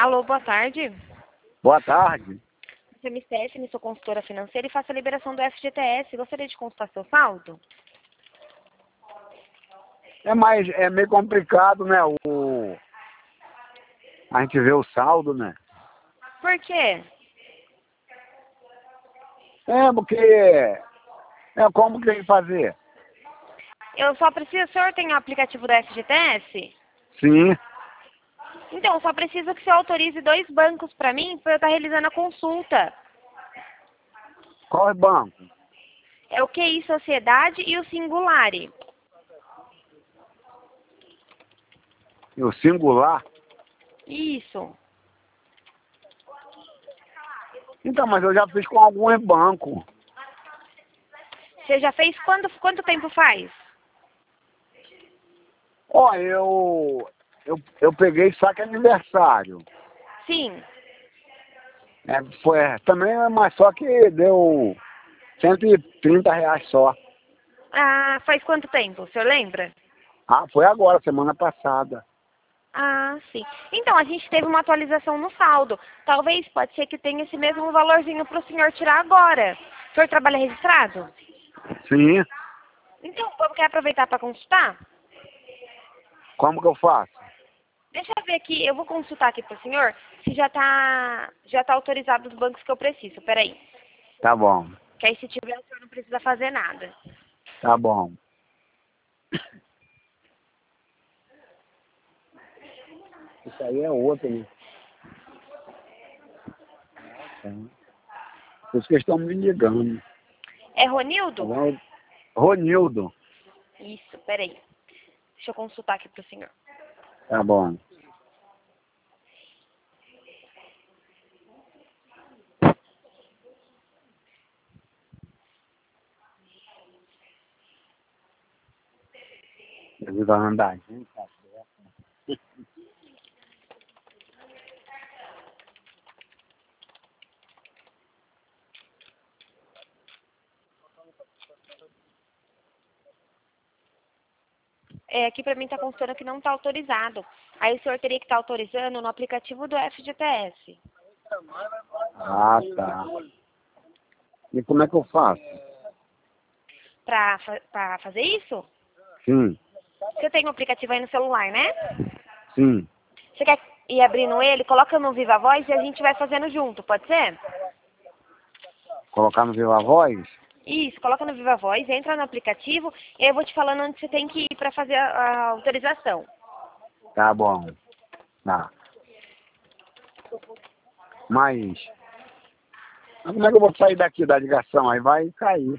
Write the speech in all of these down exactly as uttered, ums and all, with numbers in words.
Alô, boa tarde. Boa tarde. Você me Stephanie, sou consultora financeira e faço a liberação do F G T S. Gostaria de consultar seu saldo? É, mais, é meio complicado, né? O, a gente vê o saldo, né? Por quê? É, porque... É, como que tem que fazer? Eu só preciso... O senhor tem o aplicativo do F G T S? Sim. Então, eu só preciso que você autorize dois bancos para mim para eu estar realizando a consulta. Qual é banco? É o Q I Sociedade e o Singulari. E o singular? Isso. Então, mas eu já fiz com alguns bancos. Você já fez quando, quanto tempo faz? Ó, eu, eu... Eu peguei saque aniversário. Sim. É, foi, também, mas só que deu cento e trinta reais só. Ah, faz quanto tempo? O senhor lembra? Ah, foi agora, semana passada. Ah, sim. Então, a gente teve uma atualização no saldo. Talvez, pode ser que tenha esse mesmo valorzinho para o senhor tirar agora. O senhor trabalha registrado? Sim. Então, vamos quer aproveitar para consultar? Como que eu faço? Deixa eu ver aqui, eu vou consultar aqui para o senhor se já está já tá autorizado os bancos que eu preciso. Peraí. Tá bom. Que aí, se tiver, o senhor não precisa fazer nada. Tá bom. Isso aí é outro, né? Por isso que eles estão me ligando. É Ronildo? Ronildo. Isso, peraí. Deixa eu consultar aqui para o senhor. Tá bom. Ele vai andar. É, aqui para mim está constando que não está autorizado. Aí o senhor teria que estar autorizando no aplicativo do F G T S. Ah, tá. E como é que eu faço? Para fa fazer isso? Sim, Você tem um aplicativo aí no celular, né? sim. Você quer ir abrindo ele? Coloca no Viva Voz e a gente vai fazendo junto, pode ser? Colocar no Viva Voz? Isso, coloca no Viva Voz, entra no aplicativo e eu vou te falando onde você tem que ir para fazer a, a autorização. Tá bom. Tá. Mas... Mas como é que eu vou sair daqui da ligação? Aí vai cair.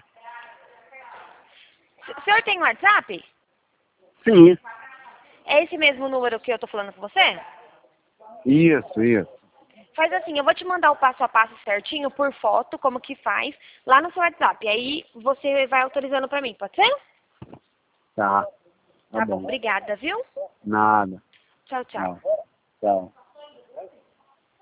O senhor tem WhatsApp? Sim. É esse mesmo número que eu tô falando com você? Isso, isso. Faz assim, eu vou te mandar o passo a passo certinho por foto, como que faz, lá no seu WhatsApp. Aí você vai autorizando pra mim, pode ser? Tá. Tá Tá bom, bom. obrigada, viu? Nada. Tchau, tchau. Tchau. Tchau.